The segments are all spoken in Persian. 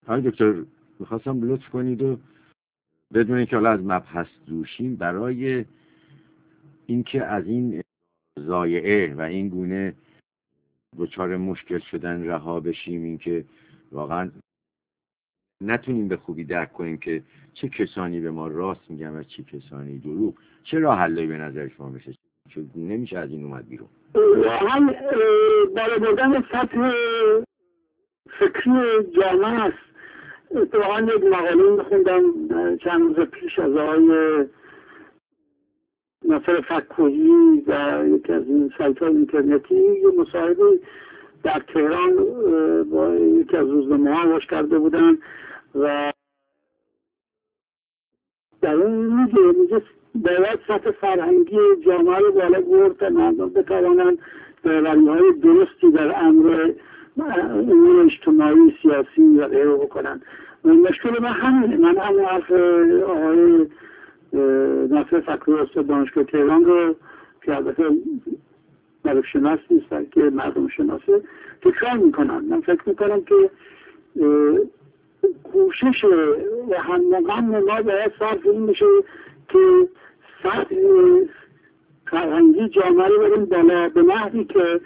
آقای دکتر میخواستم لطف کنید و بدون اینکه حالا از مبحث دوشیم برای اینکه از این ضایعه و این گونه دچار مشکل شدن رها بشیم، اینکه واقعا نتونیم به خوبی درک کنیم که چه کسانی به ما راست میگن و چه کسانی دروغ، چه راه حلی به نظر شما میشه؟ چون نمیشه از این اومد بیرون. واقعا بالا بردن سطح فکری جامعه است. اتفاقا یک مقاله میخوندم چند روز پیش از آقای ناصر فکوهی و یکی از این سایت های اینترنتی، یه مصاحبه در تهران با یکی از روزنامه‌ها باش کرده بودن و در اون میگه باید سطح فرهنگی جامعه رو بالا برد تا مردم بتوانند داوری‌های درستی در امور اجتماعی، سیاسی و غیره بکنن. مشکل من همینه. من همون حرف آقای ناصر فکوهی استاد دانشگاه تهران رو که البته مردم شناس نیست که مردم شناسه تکرار میکنم. من فکر میکنم که کوشش و هممقام ما باید صرف این میشه که سطح فرهنگی جامعه رو بریم بالا به نحوی که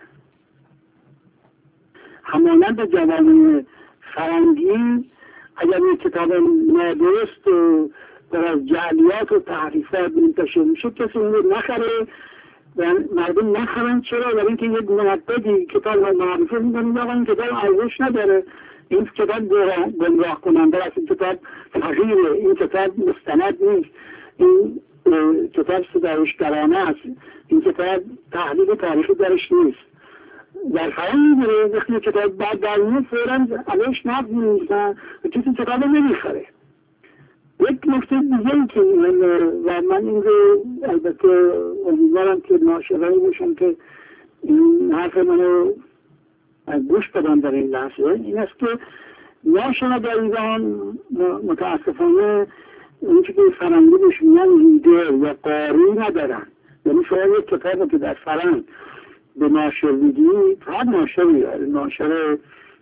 همانند جوامع فرهنگی اگر یک کتاب نادرست و در از جعلیات و تحریفات منتشر میشه کسی اون رو نخره و مردم نخرن. چرا؟ برای اینکه یک منبدی کتاب رو معرفی میکنه آقا این کتاب ارزش نداره، این کتاب گمراه کننده است، این کتاب تغییره، این کتاب مستند نیست، این کتاب ستایشگرانه است، این کتاب تحلیل تاریخی درش نیست. در فرهنگ میگیره وقتی کتاب بعد در میاد فوراً علیش نقد می‌نویسن و کسی کتاب رو نمیخره. یک نکته دیگه که و من این رو البته امیدوارم که ناشرایی باشم که این حرف منو گوش بدن در این لحظه، این است که ناشرا در ایران متاسفانه اون که فرهنگی بهش میگن لیدر یا قاری ندارن. یعنی شما یک کتاب که در فرهنگ به ناشر میدی، فقط ناشر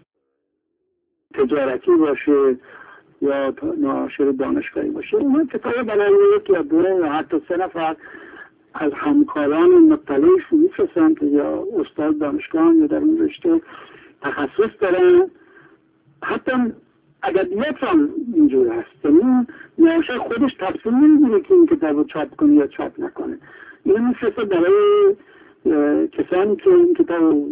تجارتی باشه یا ناشر دانشگاهی باشه، اون کتاب برای یک یا دو یا حتی 3 نفر از همکاران مختلف میفرستن که یا استاد دانشگاه یا در اون رشته تخصص دارن. حتی ادبیات هم اینجور هست، یعنی ناشر خودش تصمیم نمیگیره که این کتاب رو چاپ کنه یا چاپ نکنه. این میفرسته برای کسانی که این کتاب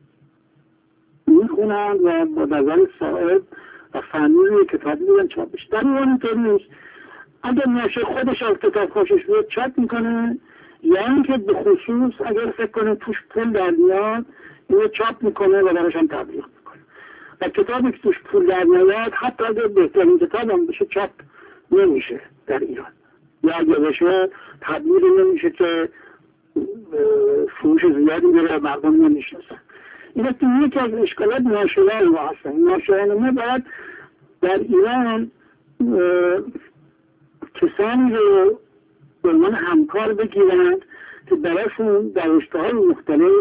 میخونن و با نظر صاحب و فنی کتاب میگن چاپش. در ایران اینطور نیست. اگر ناشر خودش از کتاب خوشش بیاد چاپ میکنه، یا اینکه به خصوص اگر فکر کنه توش پول در میاد اینو چاپ میکنه و درش هم تبلیغ میکنه. و کتابی که توش پول در میاد حتی اگر بهترین کتاب هم بشه چاپ نمیشه در ایران، یا اگر بشه تبلیغ نمیشه که فروش زیادی بره مردم نمیشناسن. این است یکی از اشکالات ناشران ما هستن. ناشران ما باید در ایران کسانی رو به عنوان همکار بگیرند که براشون در رشته‌های مختلف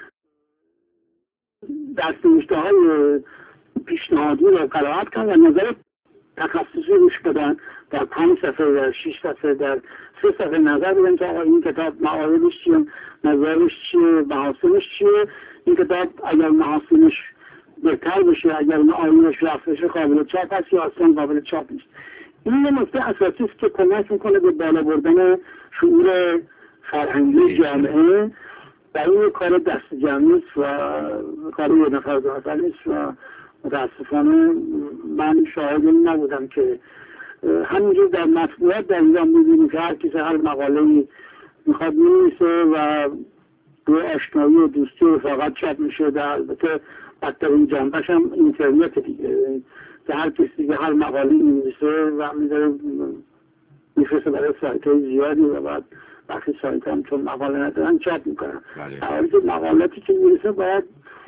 دست‌نوشته‌های پیشنهادی رو قرائت کنن و نظر تخصصی روش بدن، در 5 صفحه، در 6 صفحه، در 3 صفحه نظر بدن که این کتاب معایبش چیه، نظرش چیه، محاسنش چیه. این کتاب اگر محاسنش بهتر بشه، اگر معایبش رفت بشه قابل چاپ هست یا اصلا قابل چاپ نیست. این یه نکته اساسی است که کمک میکنه به بالا بردن شعور فرهنگی جامعه. در این کار دست جمعی است و کار یه نفر دو نفر نیست و متاسفانه من شاهد این نبودم که همینجور در مطبوعات در ایران می‌بینیم که هر کسی هر مقاله‌ای میخواد می‌نویسه و به آشنایی و دوستی و رفاقت چاپ میشه. در البته بدترین جنبش هم اینترنت دیگه که هر کسی که هر مقاله‌ای می‌نویسه و می‌ذاره میفرسته برای سایت‌های زیادی و بعد برخی سایت هم چون مقاله ندارن چاپ میکنن. در که مقالاتی که می‌نویسه باید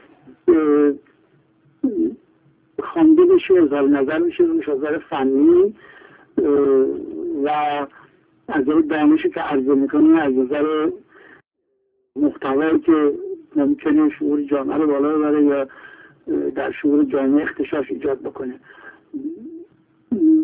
خوانده بشه، اظهار نظر میشه روش از نظر فنی و از نظر دانشی که عرضه میکنه، از نظر محتوایی که ممکنه شعور جامعه رو بالا ببره یا در شعور جامعه اختشاش ایجاد بکنه.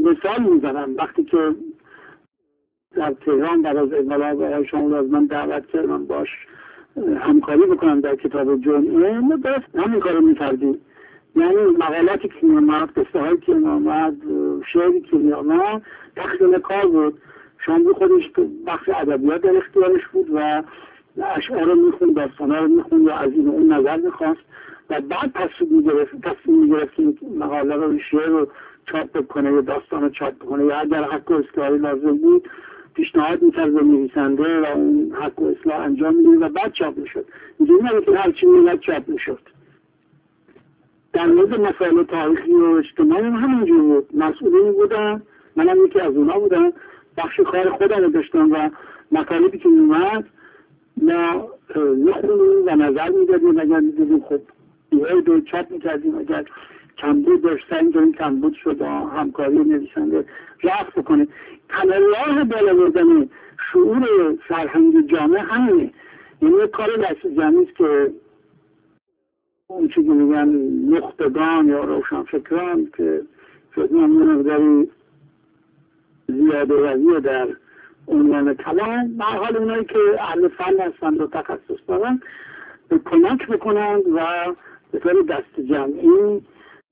مثال میزنم. وقتی که در تهران در از انقلاب آقای شاملو از من دعوت کردم باش همکاری بکنم در کتاب جمعه، ما درست همین کارو میکردیم. یعنی مقالاتی که میامد، قصه هایی که میامد، شعری که میامد تقسیم کار بود. شاملو خودش بخش ادبیات در اختیارش بود و اشعار رو میخوند، داستانها رو میخوند و از این و اون نظر میخواست و بعد تصمیم میگرفت که مقاله رو، شعر رو چاپ بکنه یا داستان رو چاپ بکنه یا اگر حق و اصلاحی لازم بود پیشنهاد میکرد به نویسنده و اون حق و اصلاح انجام میدید و بعد چاپ میشد. اینجوری نبود که هرچی میلد چاپ میشد. در مورد مسائل تاریخی و اجتماعی همینجور بود. مسئولین بودن، منم یکی از اونا بودم، بخش کار خودم رو داشتم و مطالبی که میومد ما میخوندیم و نظر میدادیم. اگر میدادیم خب بیاید و چاپ میکردیم. اگر کمبود داشت این کمبود شد همکاری نویسنده رفت بکنه. تنها راه بالا بردن شعور فرهنگی جامعه همینه. یعنی کار دست جمعی است که اون چیزی میگن نخبگان یا روشنفکران که شد مقداری زیاده روی در عنوان کلام، در حال اونایی که اهل فن هستند و تخصص دارن کمک بکنند و به طور دست جمعی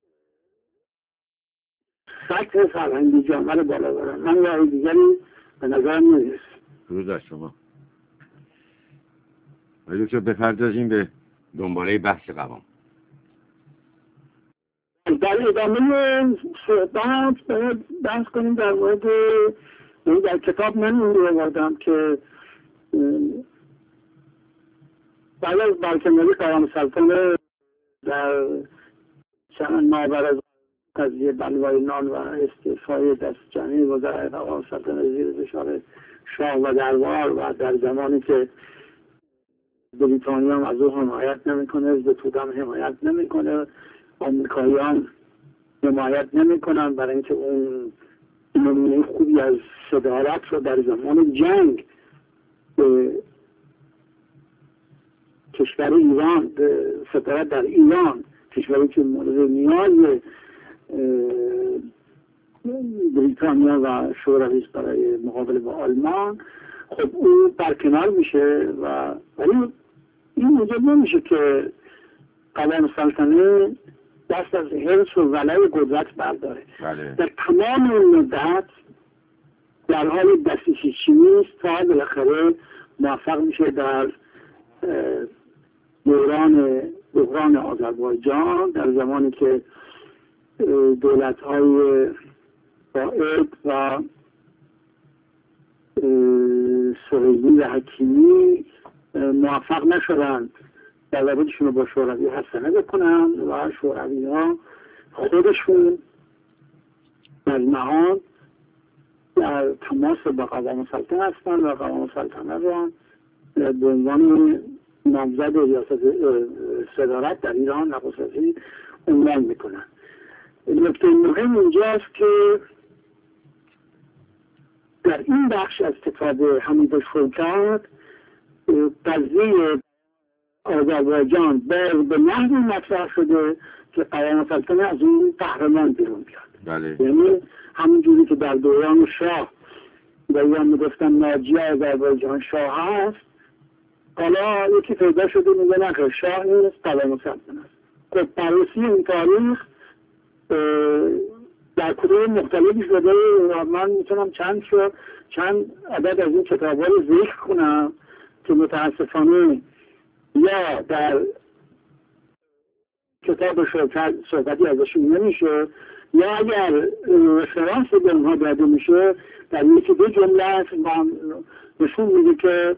سطح فرهنگی جامعه رو بالا برن. من راه دیگری به نظرم نیست. درود از شما. ولی دکتر بپردازیم به دنباله بحث قوام. در ادامه صحبت باید بحث کنیم در مورد در کتاب من آوردم که بعد از برکناری قوام سلطنه در چند ماه بعد از قضیه بلوای نان و استعفای دست جمعی وزرای قوام سلطنه زیر فشار شاه و دربار و در زمانی که بریتانیا هم از او حمایت نمیکنه، حزب توده هم حمایت نمیکنه، آمریکاییان حمایت نمیکنن برای اینکه اون نمونه خوبی از صدارت رو در زمان جنگ به کشور ایران، به صدارت در ایران، کشوری که مورد نیاز بریتانیا و شوروی برای مقابله با آلمان، خب اون برکنار میشه و ولی این موجب نمیشه که قوام سلطنه دست از حرص و ولای قدرت برداره. بله. در تمام این مدت در حال دستیسی نیست تا بالاخره موفق میشه در دوران آذربایجان، در زمانی که دولت‌های قائد و سهیلی و حکیمی موفق نشدند در روابطشون رو با شوروی حسنه بکنن و شوروی ها خودشون از نهان در تماس با قوام سلطنه هستن و قوام سلطنه رو به عنوان نامزد ریاست صدارت در ایران نخست وزیر عنوان میکنن. نکته مهم اینجاست که در این بخش از کتاب حمید شوکت قضیه آذربایجان به نحوی مطرح شده که قوام سلطنه از اون قهرمان بیرون بیاد. بله. یعنی همونجوری که در دوران شاه یا میگفتن ناجی آذربایجان شاه هست، حالا یکی پیدا شده میگه نه شاه نیست، قوام سلطنه است. خب بررسی این تاریخ در کتب مختلفی شده و من میتونم چند عدد از این کتاب‌ها رو ذکر کنم که متاسفانه یا در کتاب صحبتی ازشون نمیشه یا اگر رفرانس به اونها داده میشه در یکی دو جمله است نشون میده که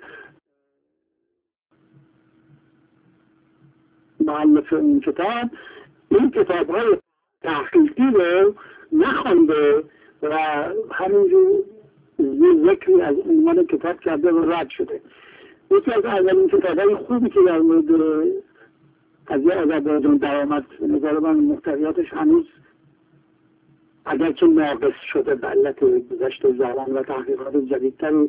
مؤلف این کتاب‌های تحقیقی رو نخونده و همینجور ذکری از عنوان کتاب کرده و رد شده. یکی از اولین کتاب‌های خوبی که در مورد قضیه آذربایجان درآمد به نظر من محتویاتش هنوز اگرچه ناقص شده به علت گذشت زمان و تحقیقات جدیدتری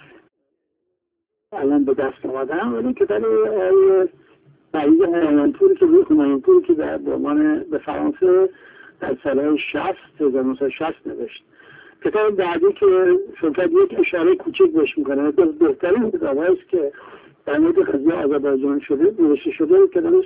الان به دست آمدن، ولی کتاب بعید آیانپوری که میخونم، آیانپوری که در درمان به فرانسه در سالهای 1960 نوشت. کتاب بعدی که شوکت یک اشاره کوچک بهش میکنه، بهترین کتاب‌هایی است که در مورد قضیه آذربایجان نوشته شده، کتابش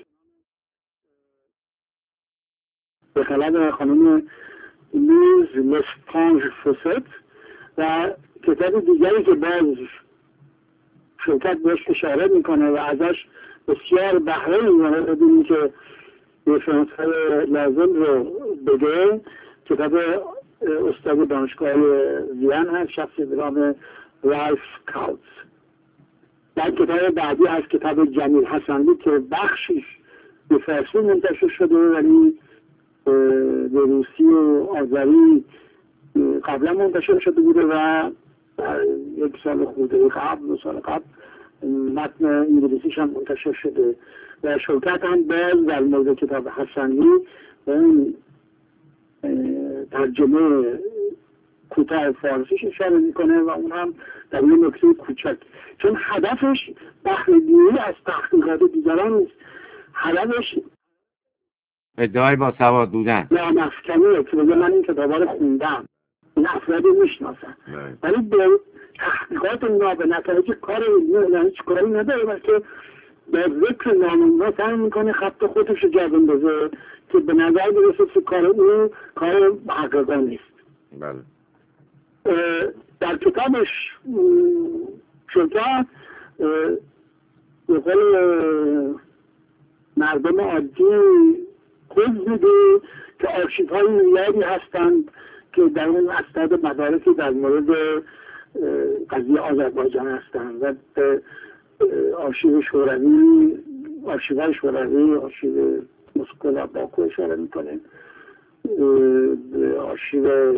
به قلم خانم لیز لسپانژ فوست و کتاب دیگری که باز شوکت بهش اشاره میکنه و ازش بسیار بهره میبره بدونی که رفرنس‌های لازم رو بده، کتاب استاد دانشگاه وین هست، شخصی به نام رالف کاوتز. در کتاب بعدی از کتاب جمیل حسنی که بخشیش به فارسی منتشر شده ولی به روسی و آذری قبلا منتشر شده بوده و یک سال خورده قبل، 2 سال قبل متن انگلیسیش هم منتشر شده و شوکت هم باز در مورد کتاب حسنی اون ترجمه کوتاه فارسیش اشاره میکنه و اون هم در یه نکته کوچک، چون هدفش بهره‌گیری از تحقیقات دیگران نیست، هدفش ادعای با سواد بودن یا مفکنیه که بگه من این کتابا رو خوندم، این افرادی میشناسن، ولی به تحقیقات اونا به نتایج کار علمی هیچ کاری نداره، بلکه به ذکر نام اونا سعی میکنه خط خودش رو جا بندازه که به نظر برسه که کار او کار محققان نیست. بله. در کتابش شوکت به قول مردم عادی خوز میده که آرشیوهای میلیاردی هستند که در اون اسناد مدارکی در مورد قضیه آذربایجان هستند و آرشیو شوروی، آرشیوهای شوروی، آرشیو مسکو و باکو اشاره میکنه، آرشیو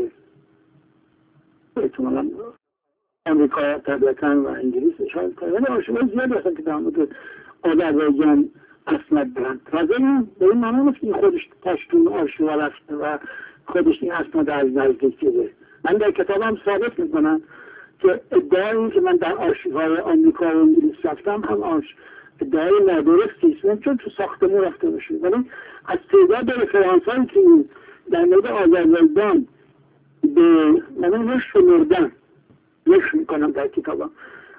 احتمالا امریکا طبیعتا و انگلیس اشاره میکنه، ولی آرشیوهای زیادی هستن که در مورد آذربایجان اسناد دارن. تازه به این معنی نیست که خودش پشتون آرشیوها رفته و خودش این اسناد از نزدیک دیده. من در کتابم ثابت میکنم که ادعایی که من در آرشیوهای آمریکا و انگلیس رفتم هم ادعای نادرستی است، چون تو ساختمون رفته باشه، ولی از تعداد رفرانس‌هایی که در مورد آذربایجان به من نشمردم میکنم در کتابم،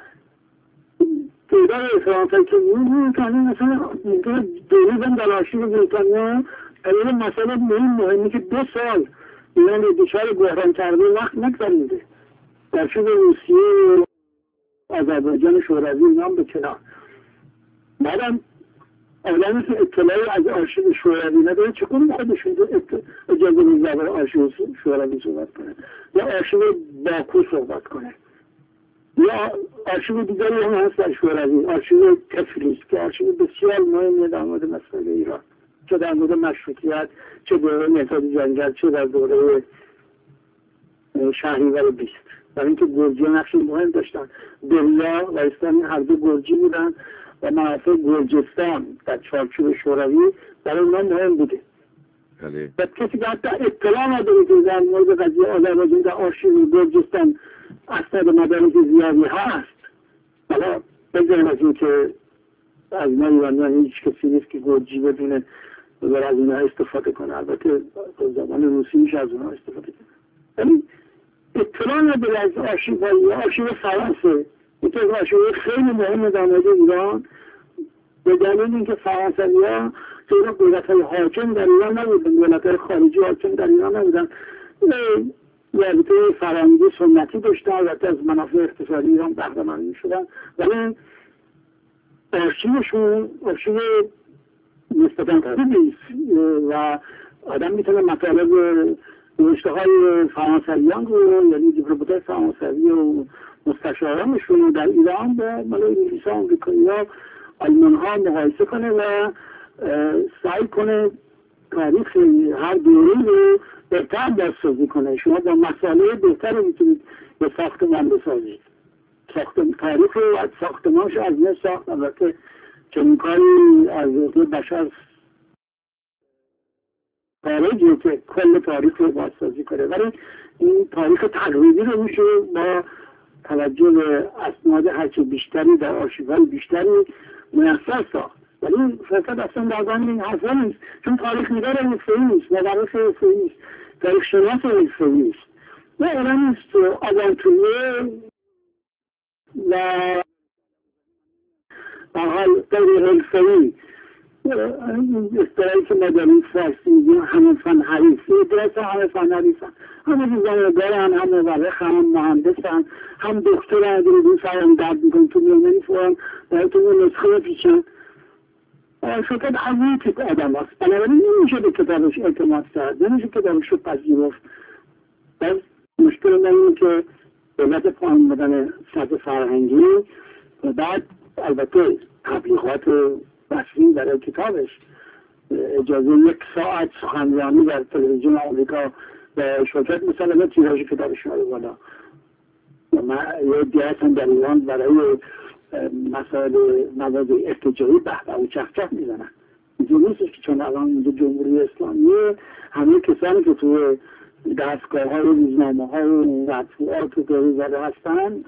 تعداد رفرانس‌هایی که میکنم مثلا دوریدم در آرشیو بریتانیا در این مسئله مهمی که 2 سال ایران رو دچار بحران کرده وقت نگذارونده، در شب روسیه و آذربایجان شوروی نام به کنار. بعدم آدمی که اطلاعی از آرشیو شوروی نداره چکون خودشون اجازه میده برای آرشیو شوروی صحبت کنه یا آرشیو باکو صحبت کنه یا آرشیو دیگری هم هست در شوروی، آرشیو تفلیس که آرشیو بسیار مهمه در مورد مسئله ایران، چه در مورد مشروطیت، چه دوره نهضت جنگل، چه در دوره شهریور 20. برای اینکه گرجی نقش مهم داشتن، دریا و اسلامی هر دو گرجی بودن و منافع گرجستان در چارچوب شوروی برای اونها مهم بوده. و کسی که حتی اطلاع نداره که در مورد قضیه آذربایجان در آرشیو گرجستان اسناد مدارک زیادی هست، حالا بگذاریم از این که از ما ایرانیان هیچ کسی نیست که گرجی بدونه و از اونها استفاده کنه، البته زبان روسی میشه از اونها استفاده کنه، ولی اطلاع نداره از آرشیو فرانسه. این که آرشیو خیلی مهمه در مورد ایران به دلیل اینکه فرانسوی‌ها چون قدرت‌های حاکم در ایران نبودن، دولت‌های خارجی حاکم در ایران نبودن، رابطه فرهنگی سنتی داشتن، البته از منافع اقتصادی ایران بهره‌مند می‌شدن، ولی آرشیوشون آرشیو نسبتاً خوبی و آدم میتونه مطالب نوشته‌های فرانسویان رو، یعنی دیپلمات‌های فرانسوی و مستشارانشون در ایران با مال انگلیس‌ها، آمریکایی‌ها، آلمان‌ها مقایسه کنه و سعی کنه تاریخ هر دوره رو بهتر بازسازی کنه. شما با مسئله بهتر میتونید به ساختمان بسازید. تاریخ رو از ساختمانش از نه ساخت، البته چنین کاری از بشر خارجیه که کل تاریخ رو بازسازی کنه، ولی این تاریخ تقریبی رو میشه با توجه به اسناد هرچه بیشتری در آرشیوهای بیشتری میسر ساخت. ولی فقط اصلا در زمین این حرفا نیست، چون تاریخ نگار حرفه‌ای نیست، مدرس حرفه‌ای نیست، تاریخ شناس حرفه‌ای نیست، یه آدمی است آوانتوریه و در حال غیر حرفه‌ای، اصطلاحی که ما در این فارسی میگیم همه فن حریف، درست همه فن حریفن، همه دیزاینر دارن، هم مورخ، هم مهندسن، هم دکترن، اگر این سرم درد میکنن تو میامنی فورم باید تو نسخه پیچن. شکل از این تیپ آدم هست، بنابراین نمیشه به کتابش اعتماد کرد، نمیشه کتابش رو پذیرفت. بس مشکل من اینه که علت پایین بودن سطح فرهنگی و بعد البته تبلیغات رسمی برای کتابش، اجازه 1 ساعت سخنرانی در تلویزیون آمریکا و شرکت مثلا تیراژ کتابش رو بالا. من یه دیگه هم در ایران برای مسائل مواد ارتجاعی بحبه و چخچخ میزنن. اینجور نیستش که چون الان اینجا جمهوری اسلامی همه کسانی که تو دستگاه های روزنامه های مطبوعات و غیره زده هستن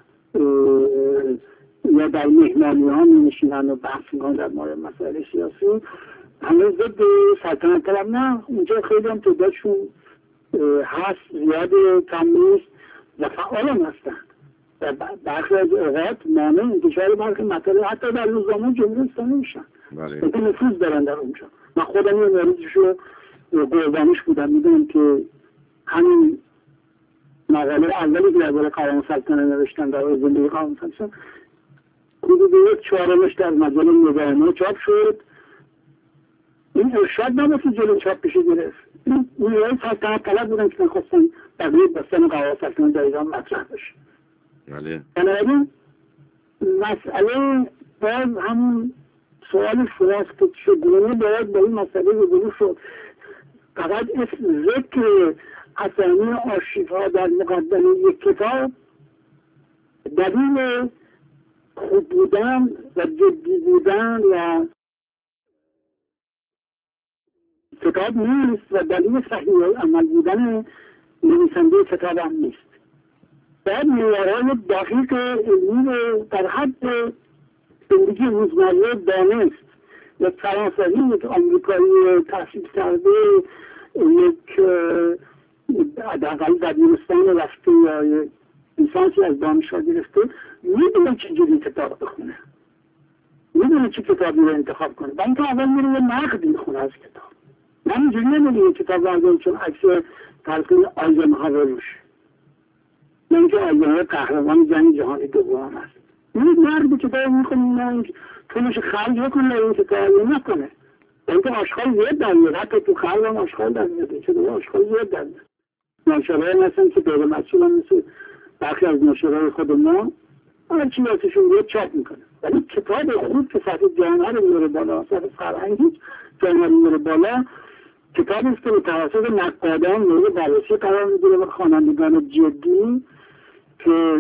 یا در مهمانی ها می نشینن و بحث میکنن در مورد مسائل سیاسی، همه ضد سلطنت طلب نه. اونجا خیلی هم تعدادشون هست، زیاد کم نیست و فعال هم هستن و برخی از اوقات مانع انتشار برخی مطالب حتی در روزنامه جمهوری اسلامی میشن، خیلی نفوذ دارن در اونجا. من خودم یه موردش رو قربانیش بودم، میدونم که همین مقاله اولی که درباره قوام سلطنه نوشتن در زندگی قوام سلطنه حدود 1/4 در مجله مزاحمه چاپ شد. این ارشاد نباید جلو چاپ بشه گرفت. این نیروهای سلطنت طلب بودن که نخواستن بقیه بستن قوام سلطنه در ایران مطرح بشه. بنابراین مسئله باز همون سوال فراست که چگونه باید با این مسئله روبرو شد. فقط اسم ذکر اسامی آرشیوها در مقدمه یک کتاب دلیل خوب بودن و جدی بودن و کتاب نیست و دلیل صحیح عمل بودن نویسنده کتاب هم نیست. باید معیارهای دقیق علمی در حد زندگی روزمره دانست. یک فرانسوی، یک آمریکایی تحصیل کرده، یک حداقل دبیرستان رفته یا یک لیسانسی از دانشگاه گرفته، میدونه چجوری کتاب بخونه، میدونه چه کتابی رو انتخاب کنه. من که اول میره یه نقد میخونه از کتاب، من اینجوری نمیدونه کتاب بردارم چون عکس تلقین آیزنهاور روش، من که آیزنهاور قهرمان جنگ جهانی دوم هست، این نقد کتاب میخونه، پولش خرج بکنه این کتاب نکنه. من که آشغال زیاد در میاد، حتی تو خرج هم آشغال در میاد، چون آشغال زیاد در میاد. ناشرهای مثلا که غیر مسئول هم مثل برخی از ناشرهای خود ما هرچی واسهشون رو چاپ میکنه، ولی کتاب خوب که سطح جامعه رو میاره بالا، سطح فرهنگی جامعه رو میاره بالا، کتابی است که به توسط نقادان مورد بررسی قرار میگیره و خوانندگان جدی که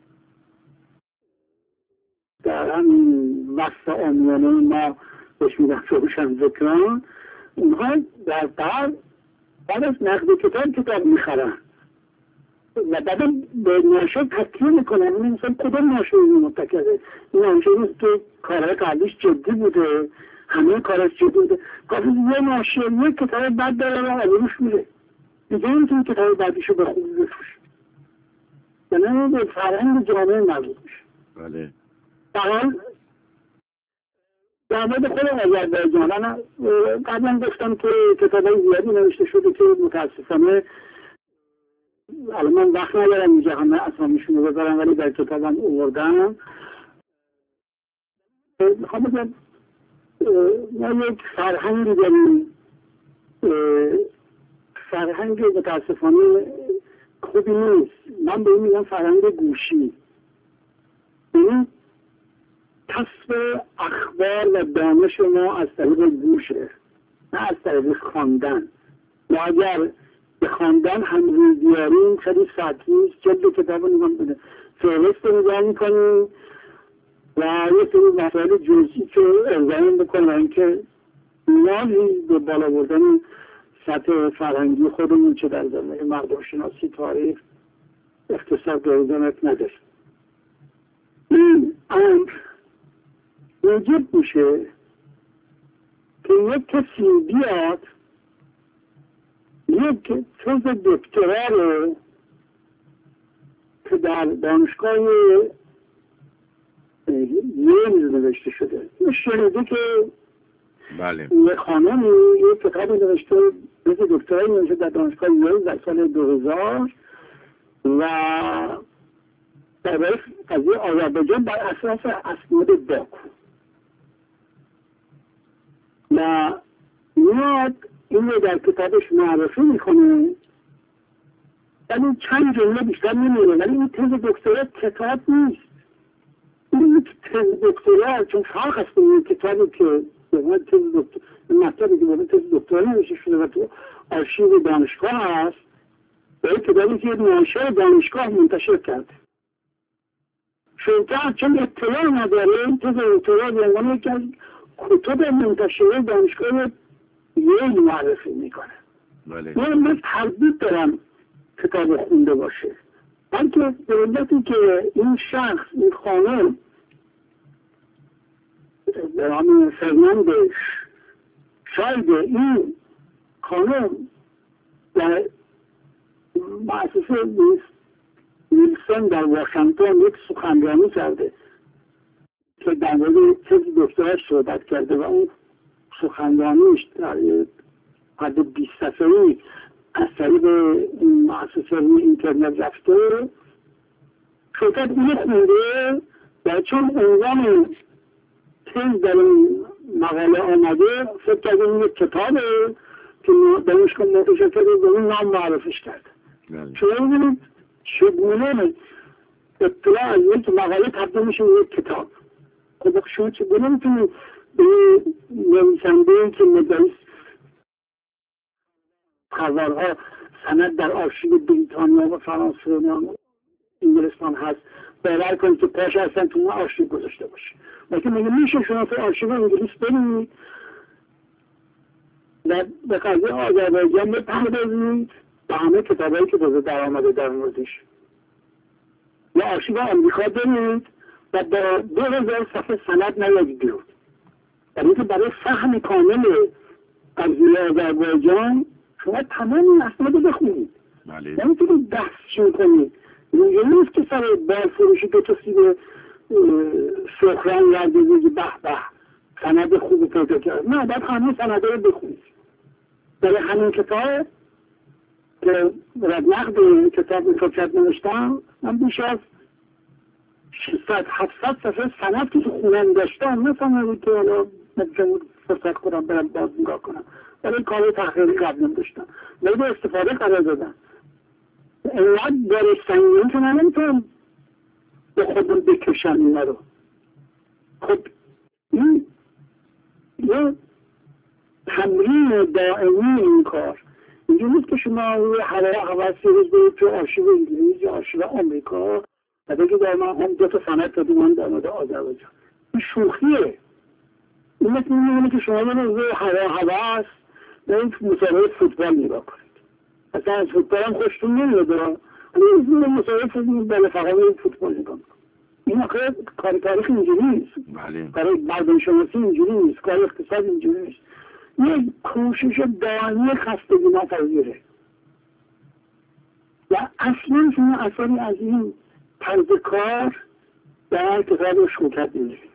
در همین وقت عامیانه ما بهش میگن روشنفکران، اونها در بعد از نقد کتاب میخرن و بعد به ناشر تکیه میکنن. این انسان کدام ناشر این متکره؟ این ناشر است که کارهای قبلیش جدی بوده، همه کارش جدی بوده، کافی یه ناشر یک کتاب بد داره و آبروش میره دیگه، این که کتاب بعدیشو به خوبی بفروشه، یعنی به فرهنگ جامعه مربوط میشه. بله. در در مورد خود آذربایجان قبلا گفتم که کتابای زیادی نوشته شده که متاسفانه الان من وقت ندارم اینجا همه اسامیشون رو بذارم، ولی در کتابم آوردم. میخوام بگم ما یک فرهنگی داریم، فرهنگ متاسفانه خوبی نیست. من به این میگم فرهنگ گوشی، این کسب اخبار و دانش ما از طریق گوشه، نه از طریق خواندن. ما اگر به خواندن هم روی بیاریم خیلی سطحی جلد کتاب رو نگاه بده، فهرست رو نگاه میکنیم و یه سری مسائل جزئی که ارزایم بکنیم و اینکه نیازی به بالا بردن سطح فرهنگی خودمون چه در زمینه مردم شناسی، تاریخ، اقتصاد و ادارت نداشت. این امر موجب میشه که یک کسی بیاد یک تز دکترا رو که در دانشگاه ییل نوشته شده، شنیده که بله یه خانمی یک کتاب نوشته تز دکترایی نوشته در دانشگاه ییل در سال 2000 و در قضیه آذربایجان بر اساس اسناد باکو و میاد این رو در کتابش معرفی میکنه، ولی چند جمله بیشتر نمیره. ولی این تز دکترا کتاب نیست، این تز دکترا چون فرق هست این کتابی که به تز دکترا مطلبی که به تز دکترا نوشته شده و تو آرشیو دانشگاه هست و این کتابی که ناشر دانشگاه منتشر کرده. شرکت چون اطلاع نداره این تز دکترا به عنوان یکی از کتب منتشره دانشگاه ییل معرفی میکنه. من تردید دارم کتاب خونده باشه، بلکه به علتی که این شخص این خانم به نام فرناندش شاید این خانم در مؤسسه ویلسون در واشنگتن یک سخنرانی کرده که در مورد تز دکتراش صحبت کرده و اون سخنرانیش در حد 20 صفحه‌ای از طریق مؤسسه اینترنت رفته. شرکت اینو خونده و چون عنوان تز در این مقاله آمده فکر کرده این یک کتابه که دانشگاه منتشر کرده به اون نام معرفیش کرده. شما می‌بینید چگونه اطلاع از یک مقاله تبدیل میشه به یک کتاب. خب شما چگونه میتونید به نویسنده‌ای که مدرس خبرها سند در آرشیو بریتانیا و فرانسه و انگلستان هست باور کنید که پاش هستن تو اون آرشیو گذاشته باشه، لیکن مگه میشه شما تو آرشیو انگلیس برید و به قضیه آذربایجان بپردازید و همه کتابایی که تازه در آمده در موردش، یا آرشیو آمریکا برید و با 2000 صفحه سند نیایید بیرون. در اینکه برای فهم کامل قضیه آذربایجان شما تمام اسناد رو بخونید، نمیتونید دستشون کنید. اینجا نیست که سر بارفروشی دو تا سیب سخران رده بگی به به سند خوب پیدا کرد. نه، باید همه سنده رو بخونید. برای همین کتاب که نقد کتاب فرصت نوشتم، من بیش از 600-700 صفحه سند که تو خونم داشتم نفهمم که حالا نمیتونم فرصت خودم برم باز نگاه کنم، برای کار تحقیقی قبل داشتم مورد استفاده قرار دادم. اینقدر داره سنگین که من نمیتونم به خودم بکشم اینا رو. خب این یه تمرین دائمی این کار. اینجور نیست که شما روی حواس روز برید تو آرشیو انگلیس یا آرشیو آمریکا و بگید در من هم 2 تا سند دادی من در مورد آذربایجان. این شوخیه. این مثل میمونه که شما روی حواس برید مسابقه فوتبال نگاه کنید. اصلا از فوتبال هم خوشتون نمیاد، ولی مسابقه فوتبال فقط فوتبال نگاه کنید. این آخه کار تاریخ اینجوری نیست، کار مردم شناسی اینجوری نیست، کار اقتصاد اینجوری نیست. یک کوشش دائمی خستگی ناپذیره و اصلا شما اثری از این طرز کار در کتاب شوکت نمی‌بینید.